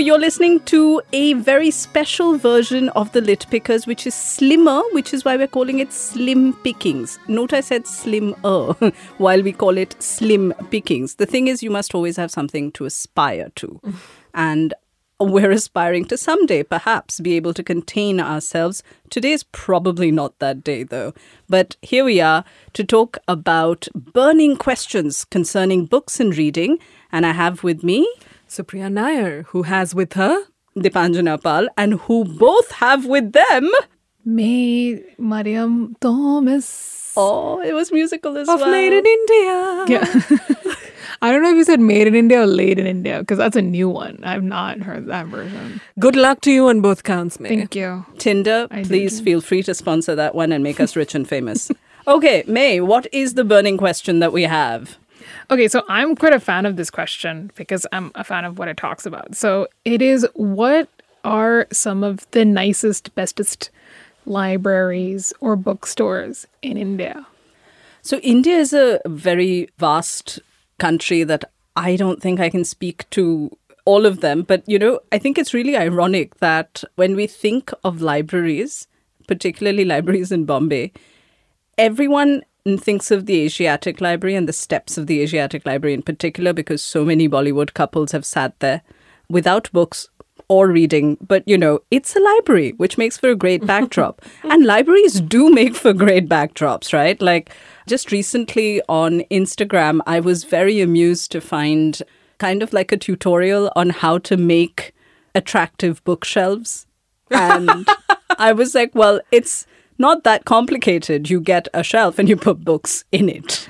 you're listening to a very special version of the Lit Pickers, which is slimmer, which is why we're calling it Slim Pickings. Note I said slimmer while we call it Slim Pickings. The thing is, you must always have something to aspire to. And we're aspiring to someday, perhaps, be able to contain ourselves. Today is probably not that day, though. But here we are to talk about burning questions concerning books and reading. And I have with me Supriya Nair, who has with her Deepanjana Pal, and who both have with them me, Mariam Thomas. Oh, it was musical as of well. Made in India. Yeah. I don't know if you said Made in India or Laid in India, because that's a new one. I've not heard that version. Good luck to you on both counts, May. Thank you. Tinder, please feel free to sponsor that one and make us rich and famous. Okay, May, what is the burning question that we have? Okay, so I'm quite a fan of this question because I'm a fan of what it talks about. So it is, what are some of the nicest, bestest libraries or bookstores in India? So India is a very vast country that I don't think I can speak to all of them. But, you know, I think it's really ironic that when we think of libraries, particularly libraries in Bombay, everyone thinks of the Asiatic Library and the steps of the Asiatic Library in particular, because so many Bollywood couples have sat there without books or reading. But, you know, it's a library, which makes for a great backdrop. And libraries do make for great backdrops, right? Like, just recently on Instagram, I was very amused to find kind of like a tutorial on how to make attractive bookshelves. And I was like, well, it's not that complicated. You get a shelf and you put books in it.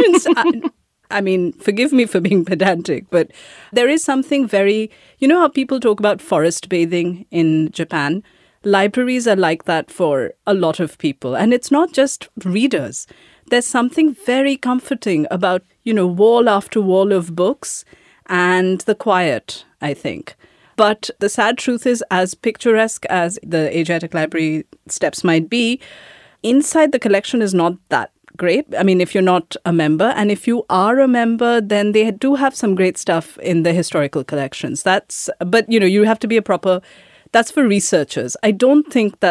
I mean, forgive me for being pedantic, but there is something very, you know how people talk about forest bathing in Japan? Libraries are like that for a lot of people. And it's not just readers. There's something very comforting about, you know, wall after wall of books and the quiet, I think. But the sad truth is, as picturesque as the Asiatic Library steps might be, inside the collection is not that great. I mean, if you're not a member, and if you are a member, then they do have some great stuff in the historical collections. But, you know, you have to be that's for researchers. I don't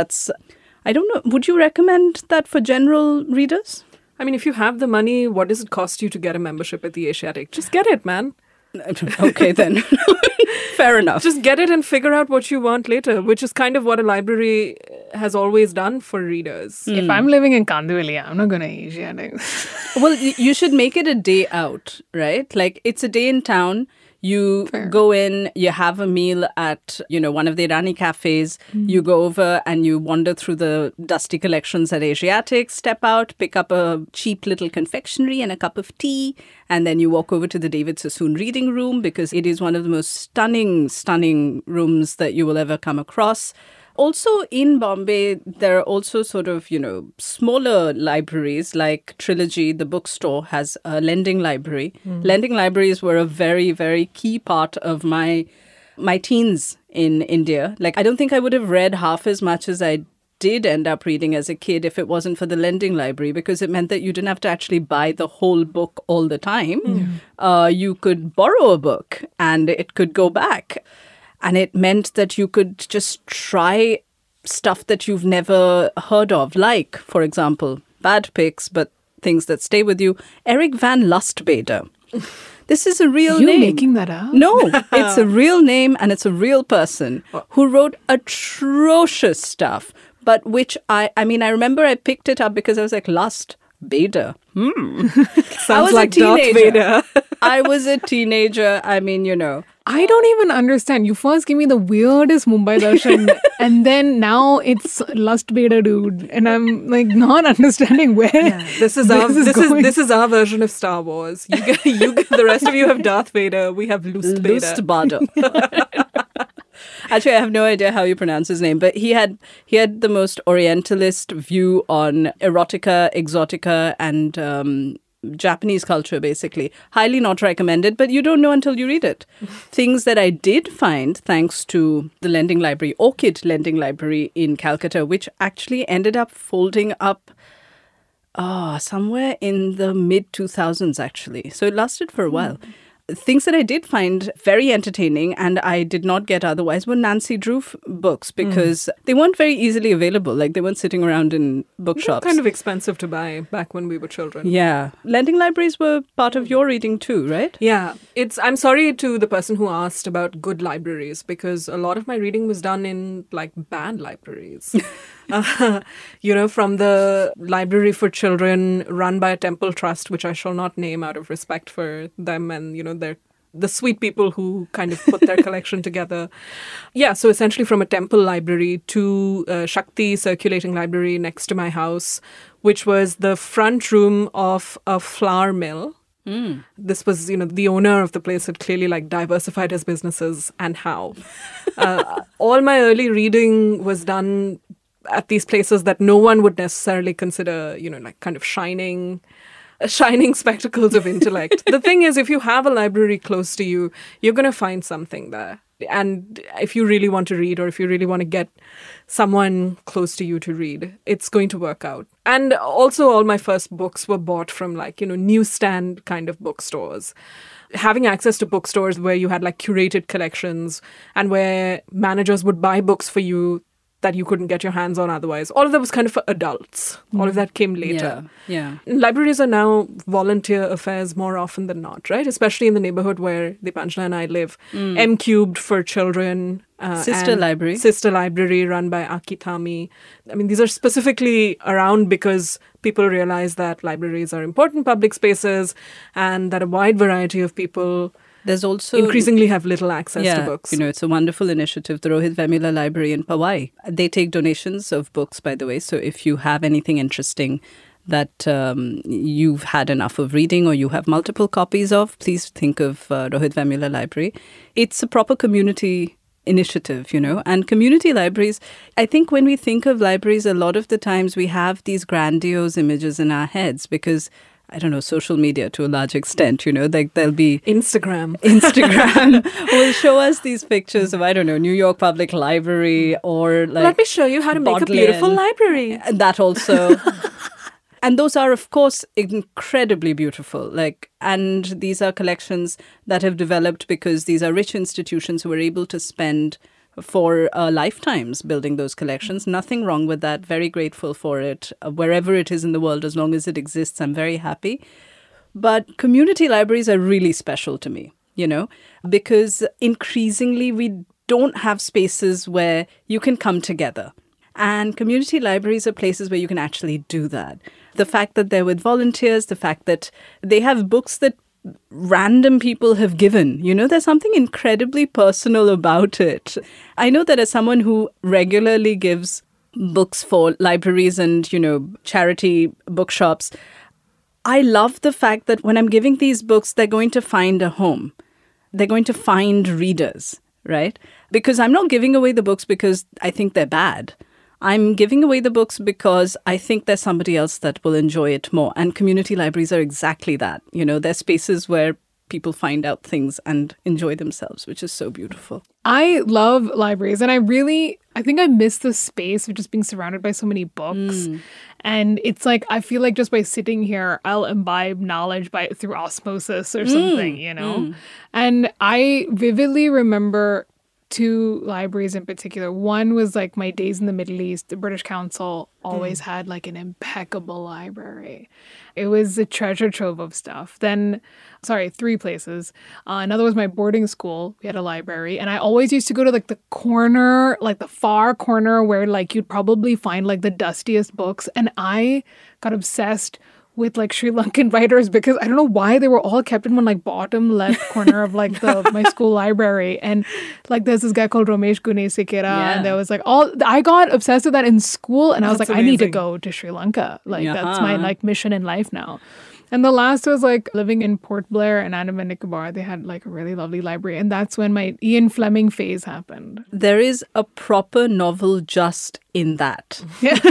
know, would you recommend that for general readers? I mean, if you have the money, what does it cost you to get a membership at the Asiatic? Just get it, man. Okay, then. Fair enough. Just get it and figure out what you want later, which is kind of what a library has always done for readers. If I'm living in Kandivali, I'm not going to Asiatic. Well, you should make it a day out, right? Like, it's a day in town. You go in, you have a meal at, you know, one of the Irani cafes. You go over and you wander through the dusty collections at Asiatic, step out, pick up a cheap little confectionery and a cup of tea. And then you walk over to the David Sassoon reading room, because it is one of the most stunning rooms that you will ever come across. Also in Bombay, there are also sort of, you know, smaller libraries like Trilogy, the bookstore, has a lending library. Lending libraries were a very, very key part of my teens in India. Like, I don't think I would have read half as much as I did end up reading as a kid if it wasn't for the lending library, because it meant that you didn't have to actually buy the whole book all the time. You could borrow a book and it could go back. And it meant that you could just try stuff that you've never heard of, like, for example, bad picks, but things that stay with you. Eric Van Lustbader. This is a real name. You making that up? No, it's a real name and it's a real person who wrote atrocious stuff, but which I remember I picked it up because I was like, Lust Bader. Sounds like Darth Vader. I was a teenager. I mean, you know. I don't even understand. You first give me the weirdest Mumbai Darshan and then now it's Lust Beta dude. And I'm like not understanding where this is our version of Star Wars. The rest of you have Darth Vader. We have Lust Beta. Lust Bada. Actually, I have no idea how you pronounce his name, but he had the most Orientalist view on erotica, exotica, and Japanese culture, basically. Highly not recommended, but you don't know until you read it. Things that I did find, thanks to the lending library, Orchid Lending Library in Calcutta, which actually ended up folding up somewhere in the mid-2000s, actually. So it lasted for a while. things that I did find very entertaining and I did not get otherwise were Nancy Drew books because they weren't very easily available. Like they weren't sitting around in bookshops. Kind of expensive to buy back when we were children. Yeah. Lending libraries were part of your reading too, right? Yeah. I'm sorry to the person who asked about good libraries because a lot of my reading was done in like bad libraries. From the library for children run by a temple trust, which I shall not name out of respect for them and, they're the sweet people who kind of put their collection together. Yeah, so essentially from a temple library to a Shakti circulating library next to my house, which was the front room of a flour mill. This was, the owner of the place had clearly like diversified his businesses and how. All my early reading was done at these places that no one would necessarily consider, like kind of shining spectacles of intellect. The thing is, if you have a library close to you, you're going to find something there. And if you really want to read or if you really want to get someone close to you to read, it's going to work out. And also all my first books were bought from like, newsstand kind of bookstores. Having access to bookstores where you had like curated collections and where managers would buy books for you that you couldn't get your hands on otherwise. All of that was kind of for adults. All of that came later. Yeah. Libraries are now volunteer affairs more often than not, right? Especially in the neighborhood where Deepanjana and I live. M Cubed for children. Sister Library run by Aki Thami. I mean, these are specifically around because people realize that libraries are important public spaces and that a wide variety of people there's also increasingly have little access to books. It's a wonderful initiative, the Rohit Vemula Library in Powai. They take donations of books, by the way. So if you have anything interesting that you've had enough of reading or you have multiple copies of, please think of Rohit Vemula Library. It's a proper community initiative, and community libraries, I think when we think of libraries, a lot of the times we have these grandiose images in our heads because I don't know, social media to a large extent, like there'll be Instagram will show us these pictures of, I don't know, New York Public Library or like let me show you how to make a beautiful library. That also. And those are, of course, incredibly beautiful. And these are collections that have developed because these are rich institutions who are able to spend for lifetimes building those collections. Nothing wrong with that. Very grateful for it. Wherever it is in the world, as long as it exists, I'm very happy. But community libraries are really special to me, because increasingly we don't have spaces where you can come together. And community libraries are places where you can actually do that. The fact that they're with volunteers, the fact that they have books that random people have given. There's something incredibly personal about it. I know that as someone who regularly gives books for libraries and, charity bookshops, I love the fact that when I'm giving these books, they're going to find a home. They're going to find readers, right? Because I'm not giving away the books because I think they're bad. I'm giving away the books because I think there's somebody else that will enjoy it more. And community libraries are exactly that. They're spaces where people find out things and enjoy themselves, which is so beautiful. I love libraries and I think I miss the space of just being surrounded by so many books. And it's like, I feel like just by sitting here, I'll imbibe knowledge through osmosis or something, And I vividly remember two libraries in particular. One was like my days in the Middle East. The British Council always had like an impeccable library. It was a treasure trove of stuff. Then, three places. Another was my boarding school. We had a library. And I always used to go to like the corner, like the far corner where like you'd probably find like the dustiest books. And I got obsessed with like Sri Lankan writers because I don't know why they were all kept in one like bottom left corner of like my school library. And like there's this guy called Ramesh Gunesekera and there was like I got obsessed with that in school and I was like, amazing. I need to go to Sri Lanka. Like that's my like mission in life now. And the last was like living in Port Blair and Andaman and Nicobar. They had like a really lovely library. And that's when my Ian Fleming phase happened. There is a proper novel just in that.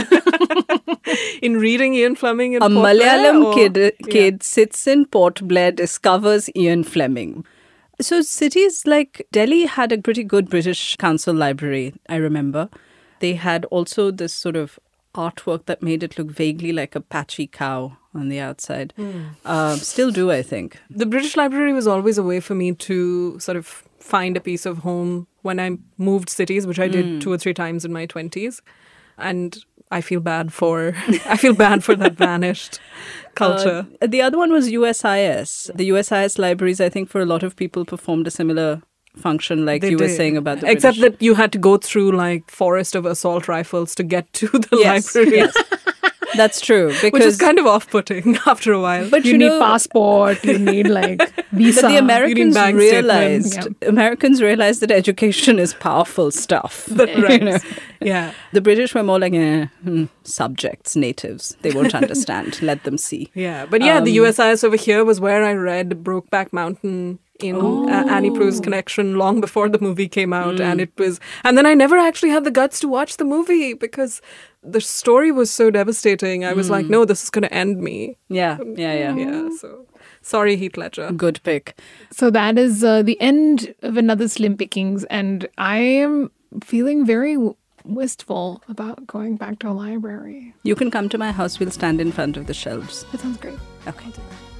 In reading Ian Fleming in Port Blair? Malayalam kid sits in Port Blair, discovers Ian Fleming. So cities like Delhi had a pretty good British Council library, I remember. They had also this sort of artwork that made it look vaguely like a patchy cow on the outside. Still do, I think. The British Library was always a way for me to sort of find a piece of home when I moved cities, which I did 2 or 3 times in my 20s. And I feel bad for that vanished culture. The other one was USIS. The USIS libraries, I think, for a lot of people performed a similar function, like They you were did. saying about the Except British. that you had to go through like forest of assault rifles to get to the Yes, library, yes. That's true. Because, which is kind of off-putting after a while. but You you need know, passport, you need like visa. but the Americans bank realized statements. Americans realized that education is powerful stuff. Right. You know? Yeah. The British were more like subjects, natives. They won't understand. Let them see. Yeah, but yeah, the USIS over here was where I read Brokeback Mountain in Annie Proulx's Connection long before the movie came out, and then I never actually had the guts to watch the movie because the story was so devastating. I was like, no, this is going to end me. Yeah. Yeah, so sorry, Heath Ledger. Good pick. So that is the end of another Slim Pickings, and I am feeling very wistful about going back to a library. You can come to my house. We'll stand in front of the shelves. That sounds great. Okay.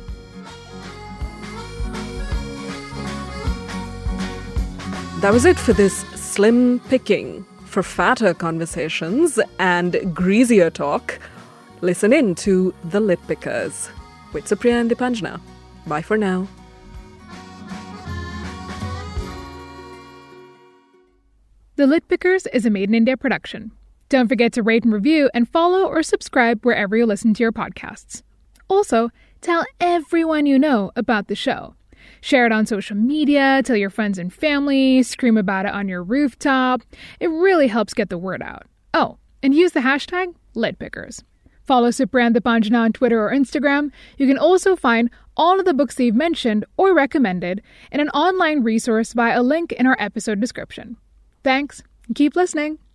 That was it for this slim picking. For fatter conversations and greasier talk, listen in to The Lit Pickers with Supriya and Dipanjana. Bye for now. The Lit Pickers is a Made in India production. Don't forget to rate and review and follow or subscribe wherever you listen to your podcasts. Also, tell everyone you know about the show. Share it on social media, tell your friends and family, scream about it on your rooftop. It really helps get the word out. Oh, and use the hashtag LitPickers. Follow Supriya Dipanjana on Twitter or Instagram. You can also find all of the books they've mentioned or recommended in an online resource via a link in our episode description. Thanks, and keep listening.